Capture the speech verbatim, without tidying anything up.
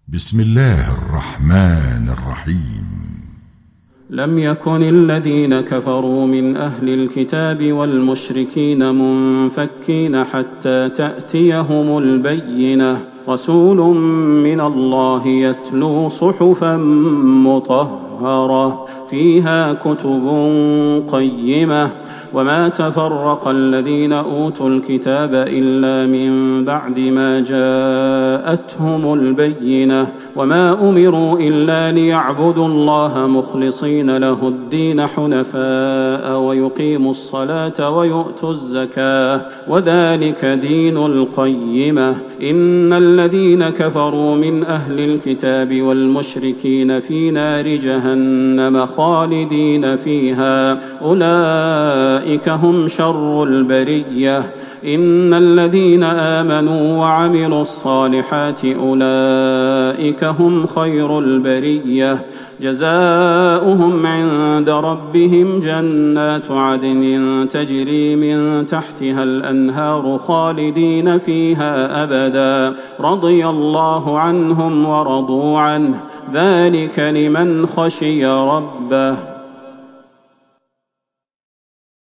بسم الله الرحمن الرحيم. لم يكن الذين كفروا من أهل الكتاب والمشركين منفكين حتى تأتيهم البينة، رسول من الله يتلو صحفا مطهرة فيها كتب قيمة، وما تفرق الذين أوتوا الكتاب إلا من بعد ما جاءتهم البينة، وما أمروا إلا ليعبدوا الله مخلصين له الدين حنفاء ويقيموا الصلاة ويؤتوا الزكاة، وذلك دين القيمة. إن الذين كفروا من أهل الكتاب والمشركين في نار جهنم خالدين فيها، أولئك هم شر البرية. إن الذين آمنوا وعملوا الصالحات أولئك هم خير البرية، جزاؤهم عند ربهم جنات عدن تجري من تحتها الأنهار خالدين فيها أبدا، رضي الله عنهم ورضوا عنه، ذلك لمن خشي ربه.